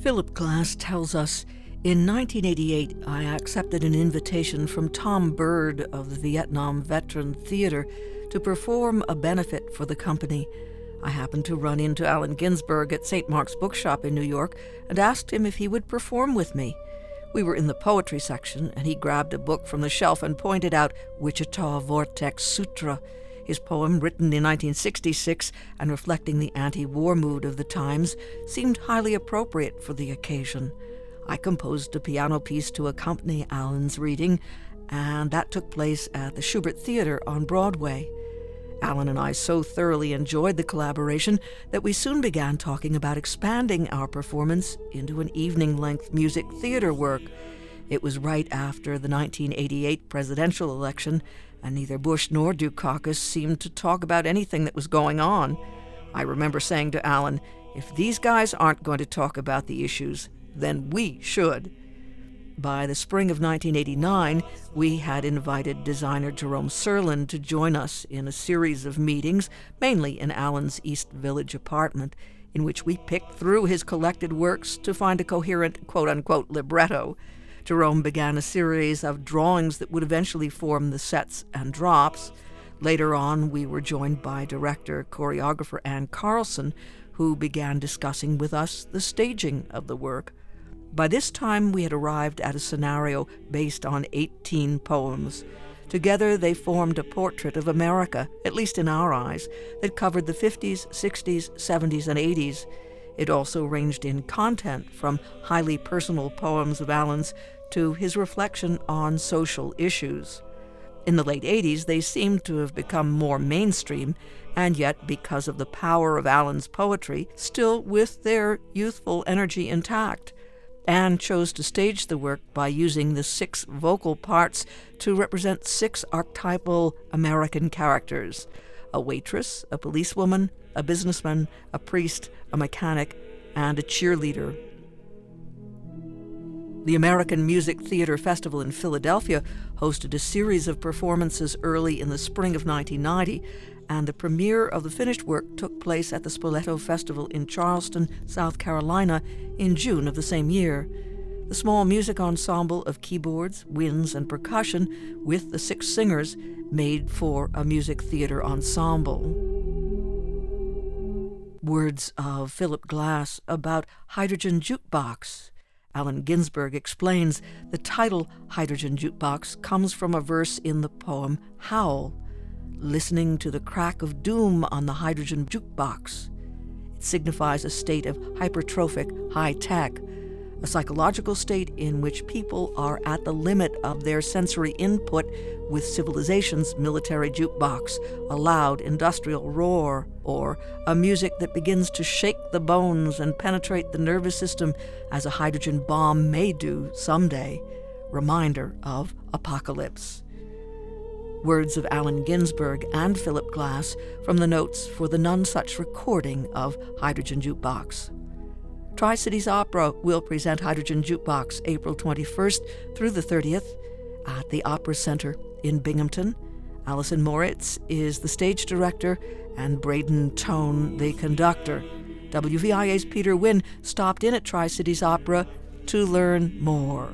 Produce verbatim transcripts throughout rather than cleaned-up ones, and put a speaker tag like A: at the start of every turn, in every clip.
A: Philip Glass tells us, in nineteen eighty-eight, I accepted an invitation from Tom Bird of the Vietnam Veteran Theater to perform a benefit for the company. I happened to run into Allen Ginsberg at Saint Mark's Bookshop in New York and asked him if he would perform with me. We were in the poetry section, and he grabbed a book from the shelf and pointed out Wichita Vortex Sutra, his poem, written in nineteen sixty-six and reflecting the anti-war mood of the times, seemed highly appropriate for the occasion. I composed a piano piece to accompany Allen's reading, and that took place at the Schubert Theater on Broadway. Allen and I so thoroughly enjoyed the collaboration that we soon began talking about expanding our performance into an evening-length music theater work. It was right after the nineteen eighty-eight presidential election, and neither Bush nor Dukakis seemed to talk about anything that was going on. I remember saying to Allen, "If these guys aren't going to talk about the issues, then we should." By the spring of nineteen eighty-nine, we had invited designer Jerome Serlin to join us in a series of meetings, mainly in Allen's East Village apartment, in which we picked through his collected works to find a coherent quote-unquote libretto. Jerome began a series of drawings that would eventually form the sets and drops. Later on, we were joined by director, choreographer Ann Carlson, who began discussing with us the staging of the work. By this time, we had arrived at a scenario based on eighteen poems. Together, they formed a portrait of America, at least in our eyes, that covered the fifties, sixties, seventies, and eighties. It also ranged in content from highly personal poems of Allen's to his reflection on social issues. In the late eighties, they seemed to have become more mainstream, and yet, because of the power of Allen's poetry, still with their youthful energy intact. Anne chose to stage the work by using the six vocal parts to represent six archetypal American characters: a waitress, a policewoman, a businessman, a priest, a mechanic, and a cheerleader. The American Music Theater Festival in Philadelphia hosted a series of performances early in the spring of nineteen ninety, and the premiere of the finished work took place at the Spoleto Festival in Charleston, South Carolina, in June of the same year. The small music ensemble of keyboards, winds, and percussion, with the six singers, made for a music theater ensemble. Words of Philip Glass about Hydrogen Jukebox. Allen Ginsberg explains the title Hydrogen Jukebox comes from a verse in the poem Howl, listening to the crack of doom on the hydrogen jukebox. It signifies a state of hypertrophic high tech, a psychological state in which people are at the limit of their sensory input with civilization's military jukebox, a loud industrial roar, or a music that begins to shake the bones and penetrate the nervous system as a hydrogen bomb may do someday. Reminder of apocalypse. Words of Allen Ginsberg and Philip Glass from the notes for the Nonesuch recording of Hydrogen Jukebox. Tri-Cities Opera will present Hydrogen Jukebox April twenty-first through the thirtieth at the Opera Center in Binghamton. Alison Moritz is the stage director and Braden Tone the conductor. W V I A's Peter Wynn stopped in at Tri-Cities Opera to learn more.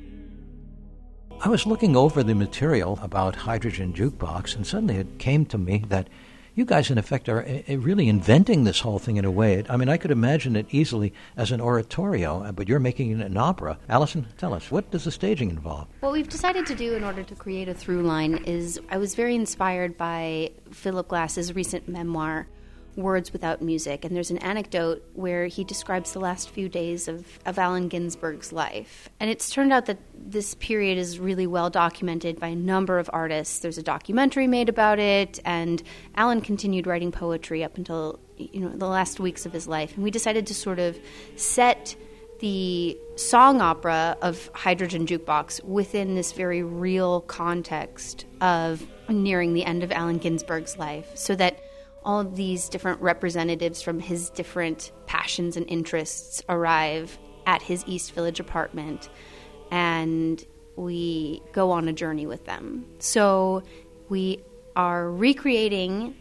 B: I was looking over the material about Hydrogen Jukebox, and suddenly it came to me that you guys, in effect, are uh, really inventing this whole thing in a way. I mean, I could imagine it easily as an oratorio, but you're making it an opera. Alison, tell us, what does the staging involve?
C: What we've decided to do in order to create a through line is I was very inspired by Philip Glass's recent memoir, Words Without Music, and there's an anecdote where he describes the last few days of, of Allen Ginsberg's life. And it's turned out that this period is really well documented by a number of artists. There's a documentary made about it, and Allen continued writing poetry up until, you know, the last weeks of his life. And we decided to sort of set the song opera of Hydrogen Jukebox within this very real context of nearing the end of Allen Ginsberg's life, so that all of these different representatives from his different passions and interests arrive at his East Village apartment, and we go on a journey with them. So we are recreating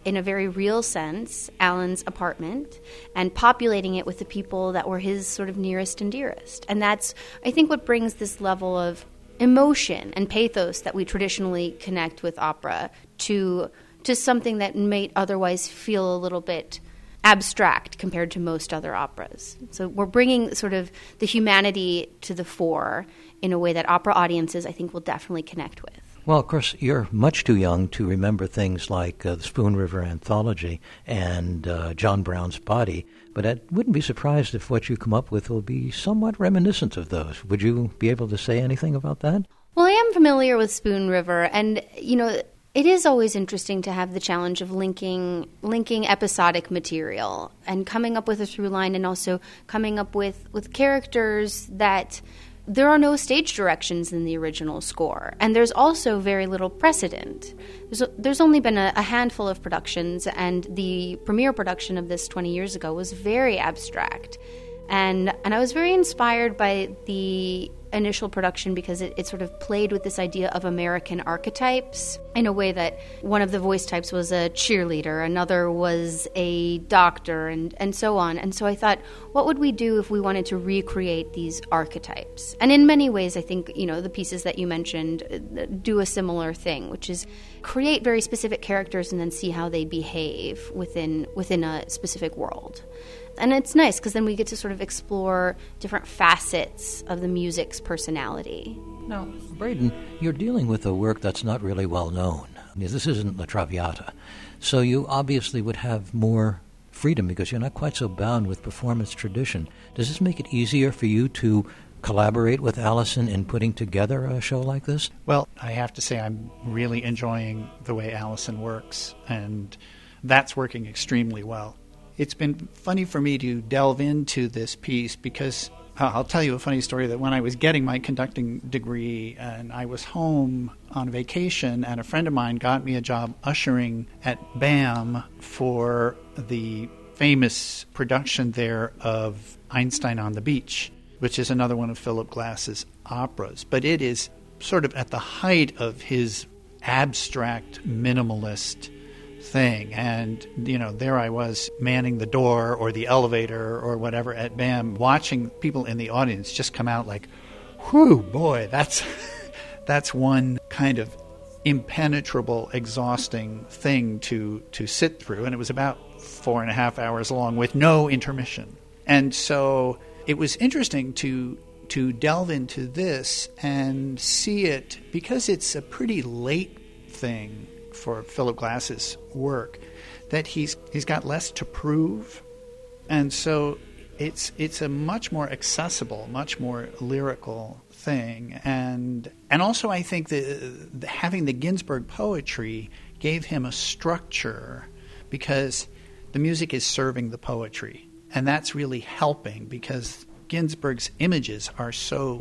C: in a very real sense, Alan's apartment and populating it with the people that were his sort of nearest and dearest. And that's, I think, what brings this level of emotion and pathos that we traditionally connect with opera to to something that may otherwise feel a little bit abstract compared to most other operas. So we're bringing sort of the humanity to the fore in a way that opera audiences, I think, will definitely connect with.
B: Well, of course, you're much too young to remember things like uh, the Spoon River Anthology and uh, John Brown's Body, but I wouldn't be surprised if what you come up with will be somewhat reminiscent of those. Would you be able to say anything about that?
C: Well, I am familiar with Spoon River, and, you know, it is always interesting to have the challenge of linking linking episodic material and coming up with a through line, and also coming up with, with characters that there are no stage directions in the original score. And there's also very little precedent. There's, there's only been a, a handful of productions, and the premiere production of this twenty years ago was very abstract. And and I was very inspired by the initial production because it, it sort of played with this idea of American archetypes in a way that one of the voice types was a cheerleader, another was a doctor, and, and so on. And so I thought, what would we do if we wanted to recreate these archetypes? And in many ways, I think, you know, the pieces that you mentioned do a similar thing, which is create very specific characters and then see how they behave within within a specific world. And it's nice because then we get to sort of explore different facets of the music's personality.
B: Now, Braden, you're dealing with a work that's not really well known. I mean, this isn't La Traviata. So you obviously would have more freedom because you're not quite so bound with performance tradition. Does this make it easier for you to collaborate with Allison in putting together a show like this?
D: Well, I have to say I'm really enjoying the way Allison works, and that's working extremely well. It's been funny for me to delve into this piece because uh, I'll tell you a funny story that when I was getting my conducting degree and I was home on vacation, and a friend of mine got me a job ushering at B A M for the famous production there of Einstein on the Beach, which is another one of Philip Glass's operas. But it is sort of at the height of his abstract minimalist thing. And, you know, there I was manning the door or the elevator or whatever at B A M, watching people in the audience just come out like, whew, boy, that's that's one kind of impenetrable, exhausting thing to, to sit through. And it was about four and a half hours long with no intermission. And so it was interesting to to delve into this and see it, because it's a pretty late thing for Philip Glass's work, that he's he's got less to prove, and so it's it's a much more accessible, much more lyrical thing, and and also I think that the, having the Ginsberg poetry gave him a structure because the music is serving the poetry, and that's really helping because Ginsberg's images are so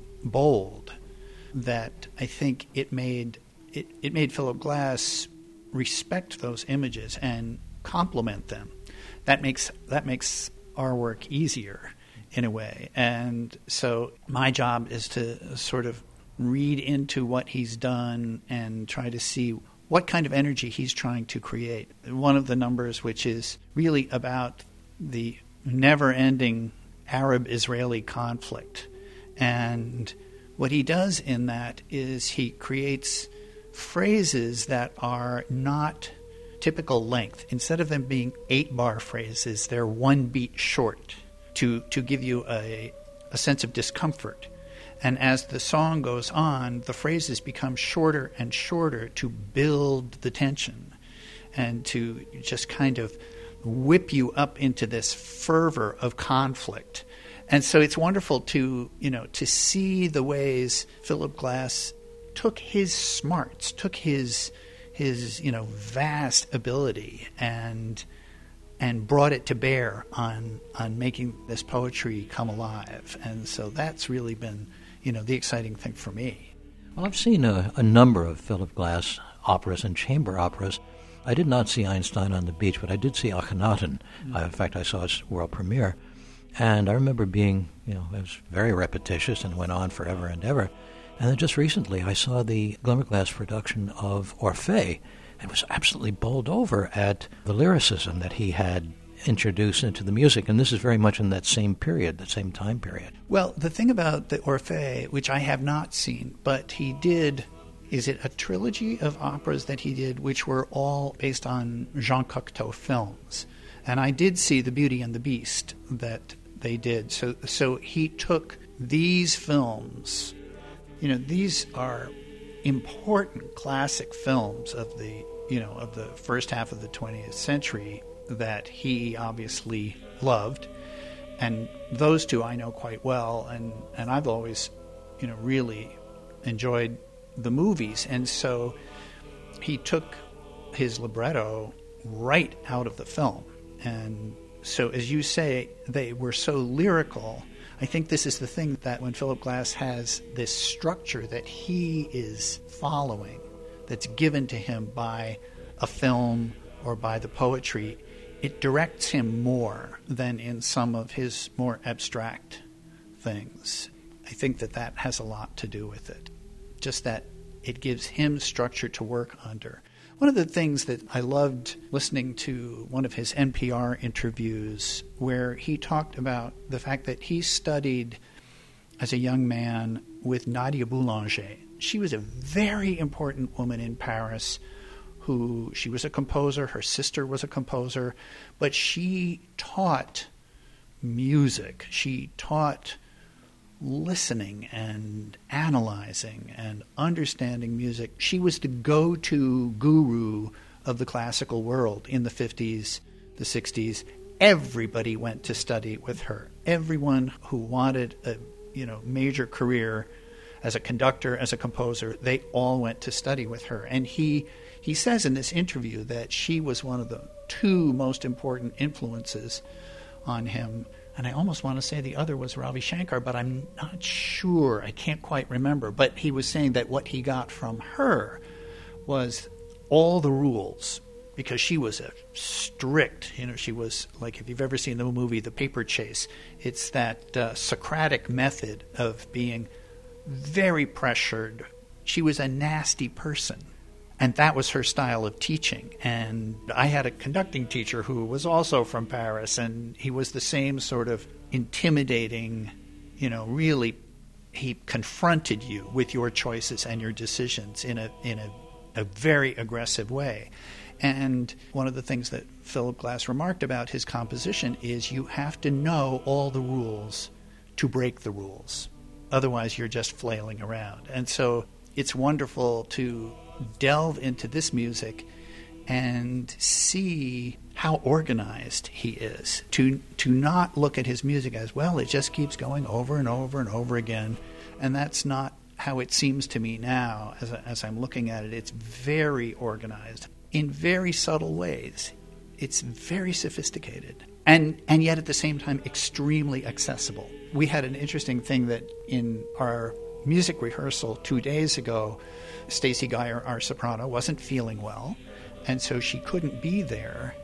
D: bold that I think it made It, it made Philip Glass respect those images and complement them. That makes that makes our work easier in a way. And so my job is to sort of read into what he's done and try to see what kind of energy he's trying to create. One of the numbers, which is really about the never-ending Arab-Israeli conflict. And what he does in that is he creates phrases that are not typical length. Instead of them being eight-bar phrases, they're one beat short to, to give you a, a sense of discomfort. And as the song goes on, the phrases become shorter and shorter to build the tension and to just kind of whip you up into this fervor of conflict. And so it's wonderful to, you know, to see the ways Philip Glass took his smarts, took his his you know vast ability, and and brought it to bear on on making this poetry come alive. And so that's really been you know the exciting thing for me.
B: Well, I've seen a, a number of Philip Glass operas and chamber operas. I did not see Einstein on the Beach, but I did see Akhenaten. Mm-hmm. Uh, in fact, I saw its world premiere, and I remember being you know it was very repetitious and went on forever and ever. And then just recently I saw the Glimmerglass production of Orphée, and was absolutely bowled over at the lyricism that he had introduced into the music. And this is very much in that same period, that same time period.
D: Well, the thing about the Orphée, which I have not seen, but he did, is it a trilogy of operas that he did, which were all based on Jean Cocteau films. And I did see The Beauty and the Beast that they did. So, so he took these films, you know, these are important classic films of the, you know, of the first half of the twentieth century that he obviously loved. And those two I know quite well, and, and I've always, you know, really enjoyed the movies. And so he took his libretto right out of the film. And so, as you say, they were so lyrical. I think this is the thing, that when Philip Glass has this structure that he is following, that's given to him by a film or by the poetry, it directs him more than in some of his more abstract things. I think that that has a lot to do with it. Just that it gives him structure to work under. One of the things that I loved listening to one of his N P R interviews, where he talked about the fact that he studied as a young man with Nadia Boulanger. She was a very important woman in Paris who, she was a composer, her sister was a composer, but she taught music. She taught listening and analyzing and understanding music. She was the go-to guru of the classical world in the fifties, the sixties. Everybody went to study with her. Everyone who wanted a, you know, major career as a conductor, as a composer, they all went to study with her. And he he says in this interview that she was one of the two most important influences on him. And I almost want to say the other was Ravi Shankar, but I'm not sure. I can't quite remember. But he was saying that what he got from her was all the rules, because she was a strict, you know, she was like, if you've ever seen the movie The Paper Chase, it's that uh, Socratic method of being very pressured. She was a nasty person. And that was her style of teaching. And I had a conducting teacher who was also from Paris, and he was the same sort of intimidating, you know, really, he confronted you with your choices and your decisions in a in a, a very aggressive way. And one of the things that Philip Glass remarked about his composition is you have to know all the rules to break the rules. Otherwise, you're just flailing around. And so it's wonderful to delve into this music and see how organized he is, to to not look at his music as, well, it just keeps going over and over and over again. And that's not how it seems to me now as, as I'm looking at it. It's very organized in very subtle ways. It's very sophisticated. And and yet at the same time extremely accessible. We had an interesting thing that in our music rehearsal two days ago, Stacey Geyer, our soprano, wasn't feeling well, and so she couldn't be there.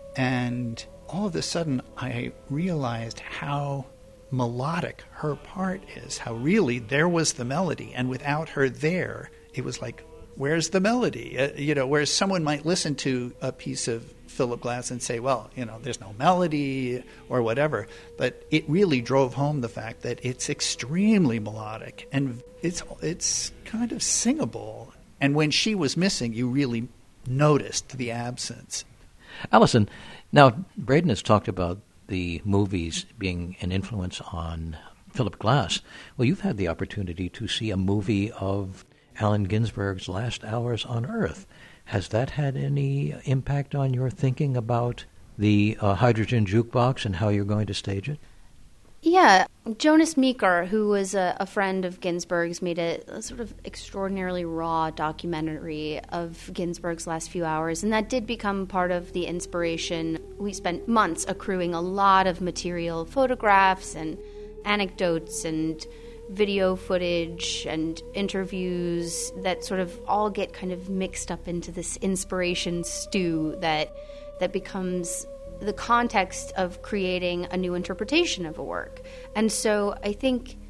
D: And all of a sudden, I realized how melodic her part is, how really there was the melody, and without her there, it was like, where's the melody? Uh, you know, whereas someone might listen to a piece of Philip Glass and say, well, you know, there's no melody or whatever. But it really drove home the fact that it's extremely melodic and it's it's kind of singable. And when she was missing, you really noticed the absence.
B: Alison, now Braden has talked about the movies being an influence on Philip Glass. Well, you've had the opportunity to see a movie of Allen Ginsberg's Last Hours on Earth. Has that had any impact on your thinking about the uh, Hydrogen Jukebox and how you're going to stage it?
C: Yeah. Jonas Meeker, who was a, a friend of Ginsberg's, made a, a sort of extraordinarily raw documentary of Ginsberg's last few hours, and that did become part of the inspiration. We spent months accruing a lot of material, photographs and anecdotes and video footage and interviews that sort of all get kind of mixed up into this inspiration stew that that becomes the context of creating a new interpretation of a work. And so I think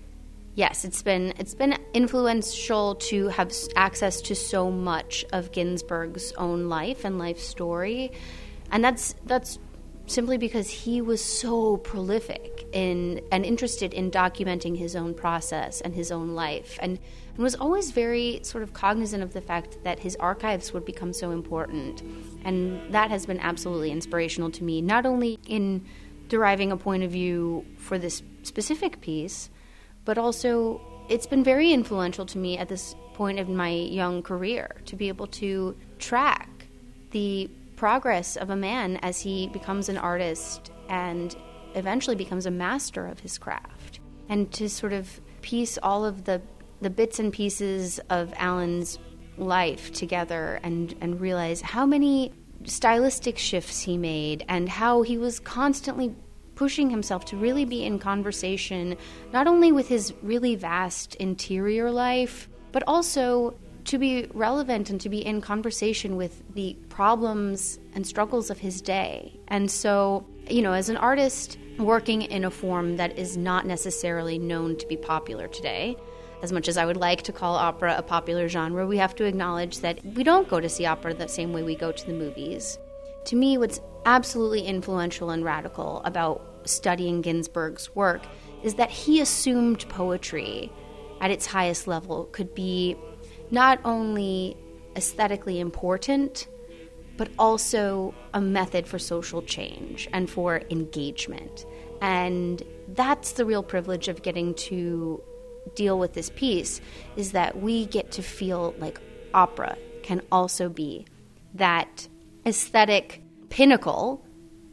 C: Yes, it's been it's been influential to have access to so much of Ginsberg's own life and life story, and that's that's simply because he was so prolific in and interested in documenting his own process and his own life, and, and was always very sort of cognizant of the fact that his archives would become so important, and that has been absolutely inspirational to me, not only in deriving a point of view for this specific piece, but also it's been very influential to me at this point in my young career to be able to track the progress of a man as he becomes an artist and eventually becomes a master of his craft, and to sort of piece all of the, the bits and pieces of Alan's life together and, and realize how many stylistic shifts he made and how he was constantly pushing himself to really be in conversation, not only with his really vast interior life, but also to be relevant and to be in conversation with the problems and struggles of his day. And so, you know, as an artist working in a form that is not necessarily known to be popular today, as much as I would like to call opera a popular genre, we have to acknowledge that we don't go to see opera the same way we go to the movies. To me, what's absolutely influential and radical about studying Ginsberg's work is that he assumed poetry at its highest level could be not only aesthetically important, but also a method for social change and for engagement. And that's the real privilege of getting to deal with this piece, is that we get to feel like opera can also be that aesthetic pinnacle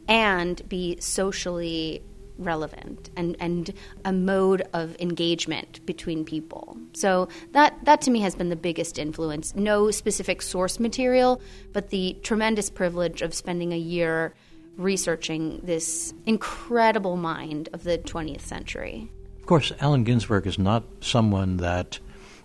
C: and be socially relevant and, and a mode of engagement between people. So that, that to me has been the biggest influence. No specific source material, but the tremendous privilege of spending a year researching this incredible mind of the twentieth century.
B: Of course, Allen Ginsberg is not someone that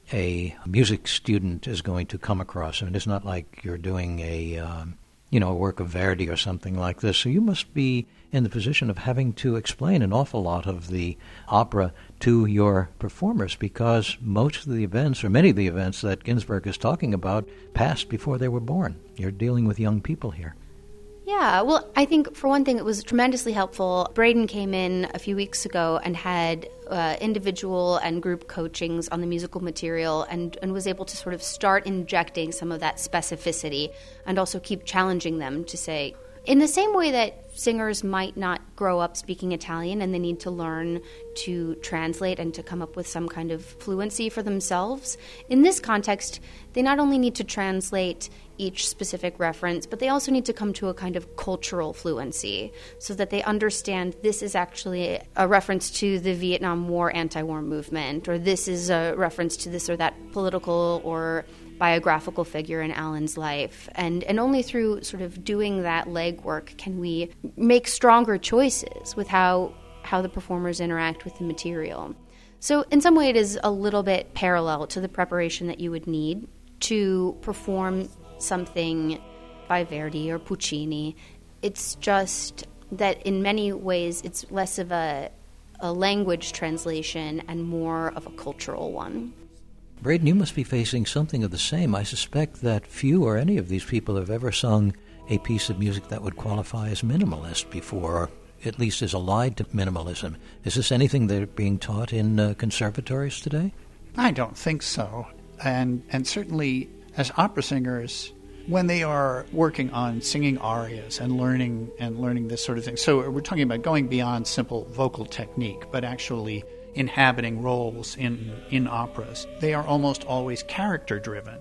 B: a music student is going to come across. I mean, it's not like you're doing a... Um, you know, a work of Verdi or something like this. So you must be in the position of having to explain an awful lot of the opera to your performers, because most of the events, or many of the events that Ginsberg is talking about, passed before they were born. You're dealing with young people here.
C: Yeah, well, I think for one thing, it was tremendously helpful. Braden came in a few weeks ago and had uh, individual and group coachings on the musical material, and, and was able to sort of start injecting some of that specificity and also keep challenging them to say, in the same way that singers might not grow up speaking Italian and they need to learn to translate and to come up with some kind of fluency for themselves, in this context, they not only need to translate each specific reference, but they also need to come to a kind of cultural fluency so that they understand this is actually a reference to the Vietnam War anti-war movement, or this is a reference to this or that political or biographical figure in Alan's life. And and only through sort of doing that legwork can we make stronger choices with how how the performers interact with the material. So in some way it is a little bit parallel to the preparation that you would need to perform something by Verdi or Puccini. It's just that in many ways it's less of a, a language translation and more of a cultural one.
B: Braden, you must be facing something of the same. I suspect that few or any of these people have ever sung a piece of music that would qualify as minimalist before, or at least is allied to minimalism. Is this anything that are being taught in uh, conservatories today?
D: I don't think so. And and certainly as opera singers, when they are working on singing arias and learning and learning this sort of thing, so we're talking about going beyond simple vocal technique, but actually inhabiting roles in, in operas. They are almost always character-driven.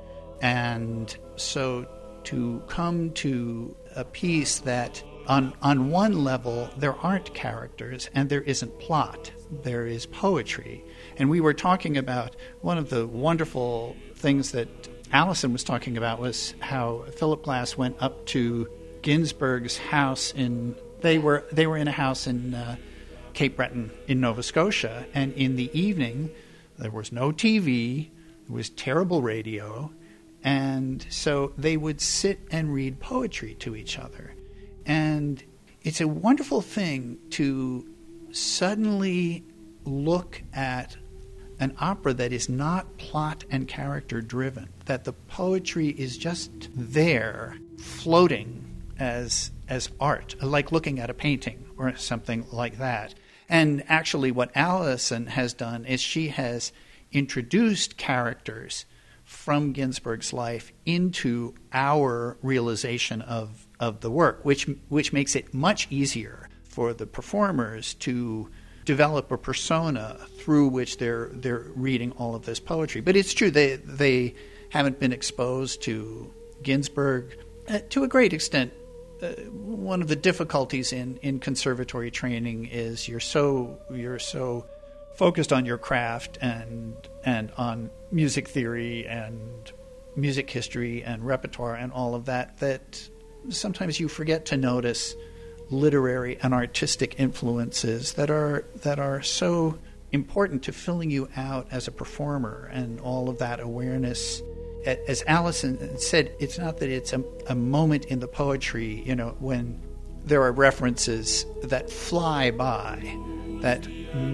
D: And so to come to a piece that on on one level there aren't characters and there isn't plot, there is poetry. And we were talking about one of the wonderful things that Alison was talking about was how Philip Glass went up to Ginsberg's house in they were they were in a house in uh, Cape Breton in Nova Scotia, and in the evening there was no T V, there was terrible radio, and so they would sit and read poetry to each other. And it's a wonderful thing to suddenly look at an opera that is not plot and character driven, that the poetry is just there, floating as as art, like looking at a painting or something like that. And actually what Allison has done is she has introduced characters from Ginsberg's life into our realization of, of the work, which which makes it much easier for the performers to develop a persona through which they're they're reading all of this poetry. But it's true, they they haven't been exposed to Ginsberg uh, to a great extent. Uh, one of the difficulties in, in conservatory training is you're so you're so focused on your craft and and on music theory and music history and repertoire and all of that that sometimes you forget to notice literary and artistic influences that are that are so important to filling you out as a performer, and all of that awareness. As Allison said, it's not that it's a, a moment in the poetry, you know, when there are references that fly by, that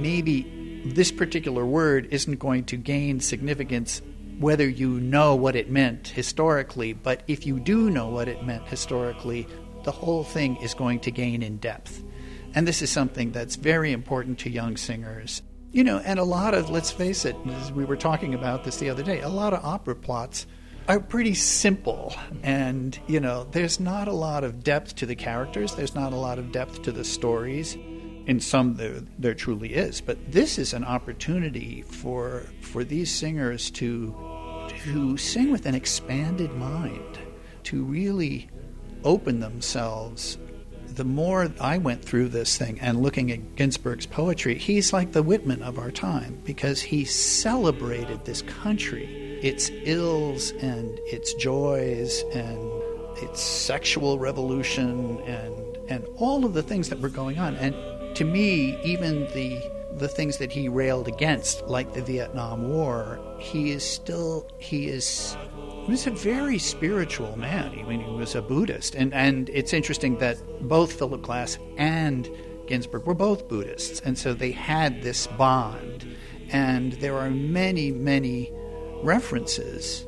D: maybe this particular word isn't going to gain significance whether you know what it meant historically, but if you do know what it meant historically, the whole thing is going to gain in depth. And this is something that's very important to young singers. You know, and a lot of, let's face it, as we were talking about this the other day, a lot of opera plots are pretty simple. And, you know, there's not a lot of depth to the characters. There's not a lot of depth to the stories. In some, there, there truly is. But this is an opportunity for for these singers to to sing with an expanded mind, to really open themselves. The more I went through this thing and looking at Ginsberg's poetry, he's like the Whitman of our time, because he celebrated this country, its ills and its joys and its sexual revolution and and all of the things that were going on. And to me, even the the things that he railed against, like the Vietnam War, he is still he is He was a very spiritual man. I mean, he was a Buddhist. And, and it's interesting that both Philip Glass and Ginsberg were both Buddhists. And so they had this bond. And there are many, many references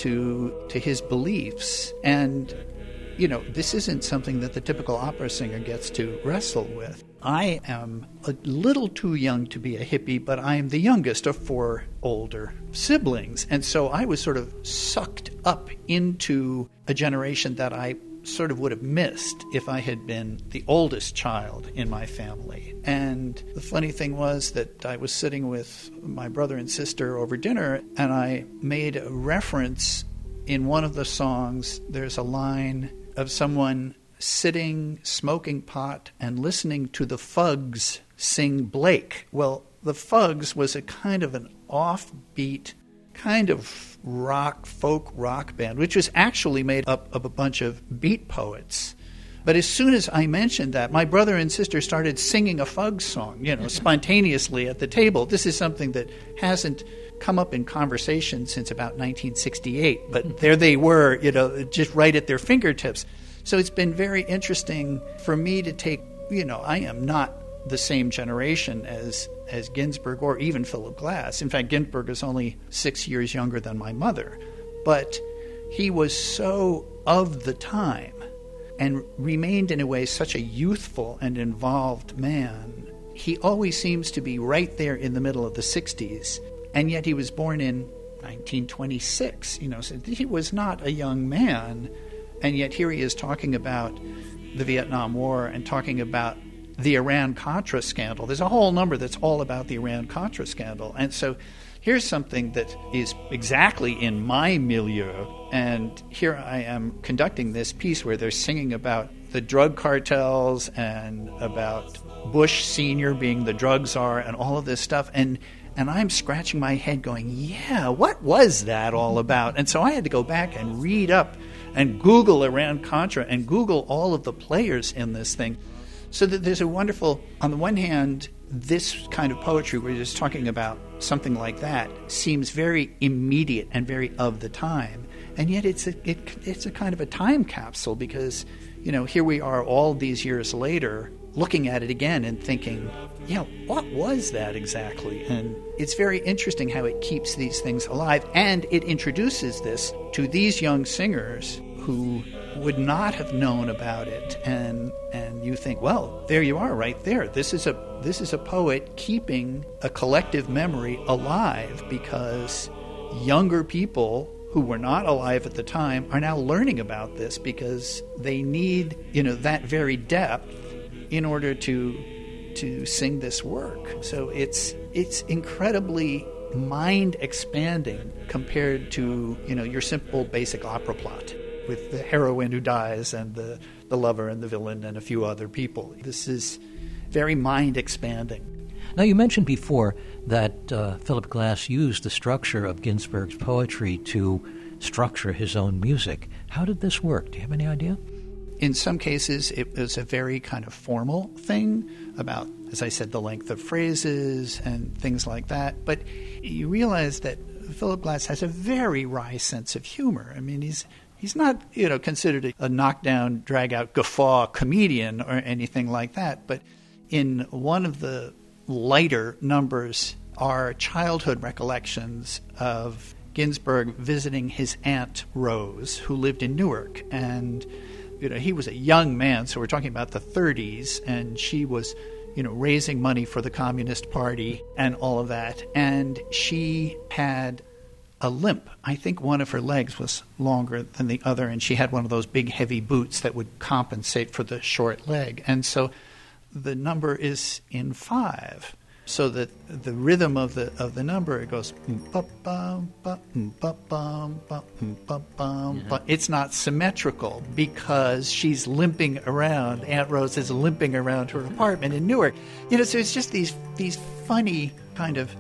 D: to to his beliefs. And, you know, this isn't something that the typical opera singer gets to wrestle with. I am a little too young to be a hippie, but I am the youngest of four older siblings. And so I was sort of sucked up into a generation that I sort of would have missed if I had been the oldest child in my family. And the funny thing was that I was sitting with my brother and sister over dinner, and I made a reference in one of the songs. There's a line of someone sitting, smoking pot, and listening to the Fugs sing Blake. Well, the Fugs was a kind of an offbeat, kind of rock, folk rock band, which was actually made up of a bunch of beat poets. But as soon as I mentioned that, my brother and sister started singing a Fugs song, you know, spontaneously at the table. This is something that hasn't come up in conversation since about nineteen sixty-eight, but there they were, you know, just right at their fingertips. So it's been very interesting for me to take, you know, I am not the same generation as as Ginsberg or even Philip Glass. In fact, Ginsberg is only six years younger than my mother. But he was so of the time and remained in a way such a youthful and involved man. He always seems to be right there in the middle of the sixties, and yet he was born in nineteen twenty-six. You know, so he was not a young man. And yet here he is talking about the Vietnam War and talking about the Iran-Contra scandal. There's a whole number that's all about the Iran-Contra scandal. And so here's something that is exactly in my milieu. And here I am conducting this piece where they're singing about the drug cartels and about Bush Senior being the drug czar and all of this stuff. And And I'm scratching my head going, yeah, what was that all about? And so I had to go back and read up and Google Iran-Contra and Google all of the players in this thing. So that there's a wonderful, on the one hand, this kind of poetry where you're just talking about something like that seems very immediate and very of the time. And yet it's a, it, it's a kind of a time capsule because, you know, here we are all these years later looking at it again and thinking, yeah, what was that exactly? And it's very interesting how it keeps these things alive, and it introduces this to these young singers who would not have known about it. And and you think, well, there you are right there. This is a this is a poet keeping a collective memory alive, because younger people who were not alive at the time are now learning about this, because they need, you know, that very depth in order to to sing this work. So it's it's incredibly mind expanding compared to, you know, your simple basic opera plot with the heroine who dies and the, the lover and the villain and a few other people. This is very mind expanding.
B: Now, you mentioned before that uh, Philip Glass used the structure of Ginsberg's poetry to structure his own music. How did this work? Do you have any idea?
D: In some cases, it was a very kind of formal thing about, as I said, the length of phrases and things like that. But you realize that Philip Glass has a very wry sense of humor. I mean, he's he's not, you know, considered a, a knockdown, drag-out guffaw comedian or anything like that. But in one of the lighter numbers are childhood recollections of Ginsberg visiting his Aunt Rose, who lived in Newark. And, you know, he was a young man, so we're talking about the thirties, and she was, you know, raising money for the Communist Party and all of that. And she had a limp. I think one of her legs was longer than the other, and she had one of those big, heavy boots that would compensate for the short leg. And so the number is in five, so that the rhythm of the of the number, it goes bum bum bum bum bum bum. But it's not symmetrical because she's limping around. Aunt Rose is limping around her apartment in Newark. You know, so it's just these these funny kind of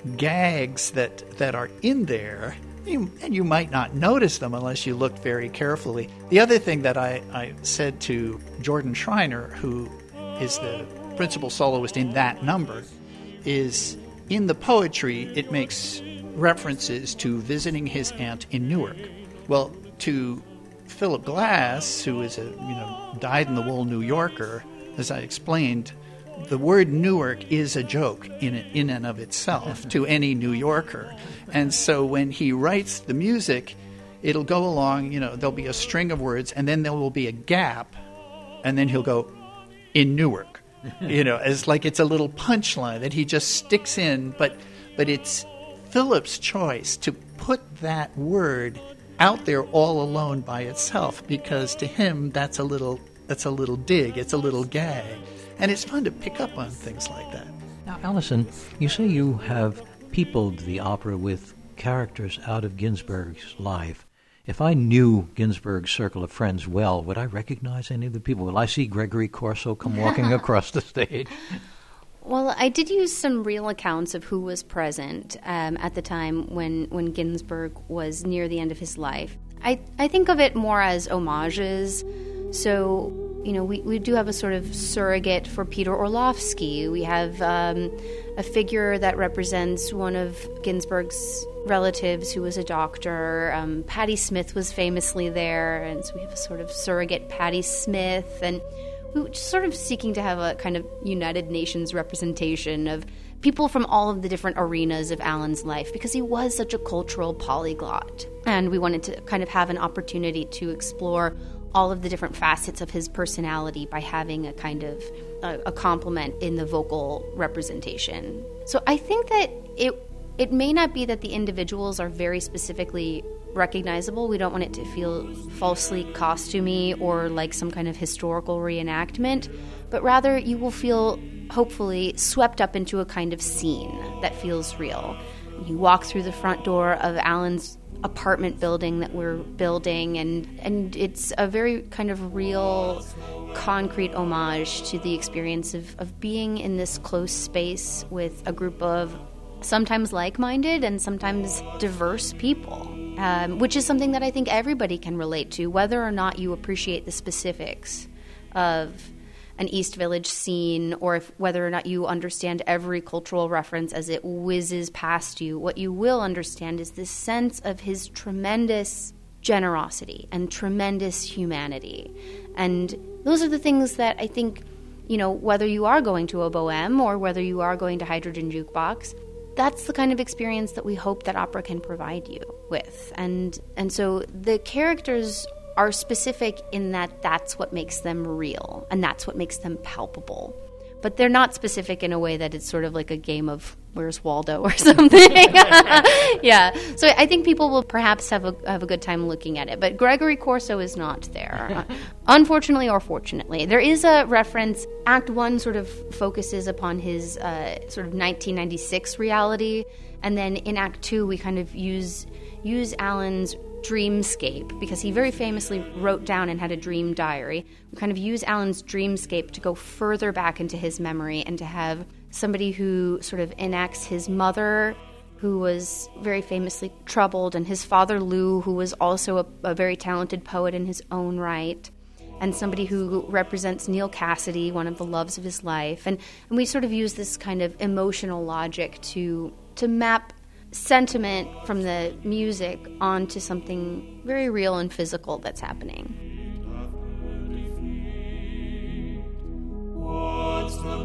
D: gags that that are in there. You, and you might not notice them unless you look very carefully. The other thing that I, I said to Jordan Schreiner, who is the principal soloist in that number, is in the poetry it makes references to visiting his aunt in Newark. Well, to Philip Glass, who is a, you know, dyed-in-the-wool New Yorker, as I explained, the word Newark is a joke in in and of itself to any New Yorker. And so when he writes the music, it'll go along, you know, there'll be a string of words, and then there will be a gap, and then he'll go, in Newark, you know, as like it's a little punchline that he just sticks in, but but it's Philip's choice to put that word out there all alone by itself, because to him that's a little that's a little dig, it's a little gag, and it's fun to pick up on things like that.
B: Now, Allison, you say you have peopled the opera with characters out of Ginsberg's life. If I knew Ginsberg's circle of friends well, would I recognize any of the people? Will I see Gregory Corso come walking across the stage?
C: Well, I did use some real accounts of who was present um, at the time when, when Ginsberg was near the end of his life. I, I think of it more as homages. So, you know, we, we do have a sort of surrogate for Peter Orlovsky. We have um, a figure that represents one of Ginsberg's relatives who was a doctor. Um, Patti Smith was famously there, and so we have a sort of surrogate Patti Smith. And we were just sort of seeking to have a kind of United Nations representation of people from all of the different arenas of Alan's life, because he was such a cultural polyglot. And we wanted to kind of have an opportunity to explore all of the different facets of his personality by having a kind of a, a complement in the vocal representation. So I think that it it may not be that the individuals are very specifically recognizable. We don't want it to feel falsely costumey or like some kind of historical reenactment, but rather you will feel, hopefully, swept up into a kind of scene that feels real. You walk through the front door of Alan's apartment building that we're building, and and it's a very kind of real, concrete homage to the experience of, of being in this close space with a group of sometimes like-minded and sometimes diverse people, um, which is something that I think everybody can relate to, whether or not you appreciate the specifics of an East Village scene, or if whether or not you understand every cultural reference as it whizzes past you. What you will understand is this sense of his tremendous generosity and tremendous humanity. And those are the things that I think, you know, whether you are going to a Bohème or whether you are going to Hydrogen Jukebox, that's the kind of experience that we hope that opera can provide you with. And and so the characters are specific in that that's what makes them real, and that's what makes them palpable. But they're not specific in a way that it's sort of like a game of Where's Waldo or something. Yeah. So I think people will perhaps have a have a good time looking at it. But Gregory Corso is not there. Unfortunately or fortunately. There is a reference. Act one sort of focuses upon his uh, sort of nineteen ninety-six reality. And then in Act two, we kind of use use Alan's dreamscape, because he very famously wrote down and had a dream diary. We kind of use Alan's dreamscape to go further back into his memory and to have somebody who sort of enacts his mother, who was very famously troubled, and his father Lou, who was also a, a very talented poet in his own right, and somebody who represents Neil Cassidy, one of the loves of his life. And, and we sort of use this kind of emotional logic to to map sentiment from the music onto something very real and physical that's happening.
E: What's the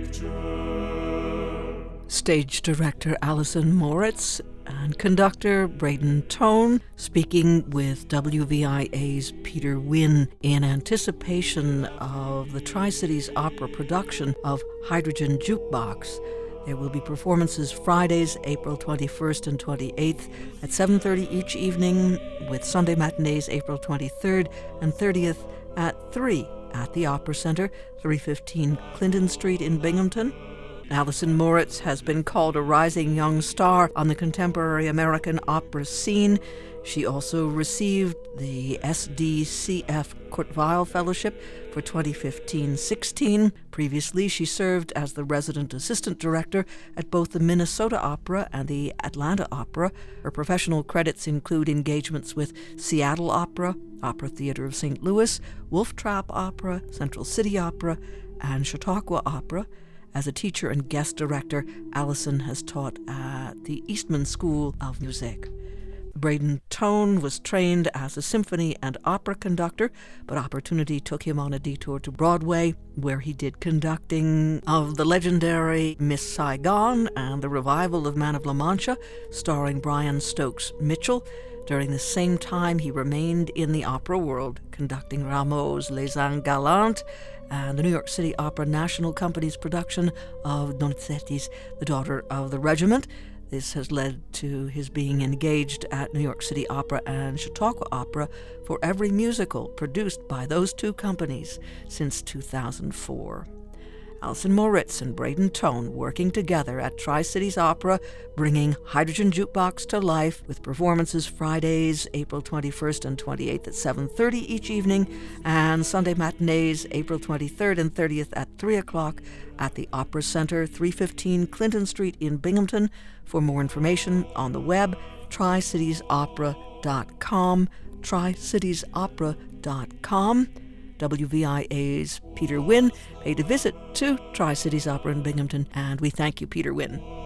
E: picture?
A: Stage director Alison Moritz and conductor Braden Tone speaking with W V I A's Peter Wynn in anticipation of the Tri-Cities Opera production of Hydrogen Jukebox. There will be performances Fridays, April twenty-first and twenty-eighth at seven thirty each evening, with Sunday matinees April twenty-third and thirtieth at three at the Opera Center, three fifteen Clinton Street in Binghamton. Alison Moritz has been called a rising young star on the contemporary American opera scene. She also received the S D C F Kurt Weill Fellowship for twenty fifteen sixteen. Previously, she served as the resident assistant director at both the Minnesota Opera and the Atlanta Opera. Her professional credits include engagements with Seattle Opera, Opera Theater of Saint Louis, Wolf Trap Opera, Central City Opera, and Chautauqua Opera. As a teacher and guest director, Alison has taught at the Eastman School of Music. Braden Tone was trained as a symphony and opera conductor, but opportunity took him on a detour to Broadway, where he did conducting of the legendary Miss Saigon and the revival of Man of La Mancha, starring Brian Stokes Mitchell. During the same time, he remained in the opera world, conducting Rameau's Les Anges Galantes and the New York City Opera National Company's production of Donizetti's The Daughter of the Regiment. This has led to his being engaged at New York City Opera and Chautauqua Opera for every musical produced by those two companies since two thousand four. Alison Moritz and Braden Tone working together at Tri-Cities Opera, bringing Hydrogen Jukebox to life with performances Fridays, April twenty-first and twenty-eighth at seven thirty each evening, and Sunday matinees, April twenty-third and thirtieth at three o'clock at the Opera Center, three fifteen Clinton Street in Binghamton. For more information on the web, tri cities opera dot com, tri cities opera dot com. W V I A's Peter Wynn paid a visit to Tri-Cities Opera in Binghamton, and we thank you, Peter Wynn.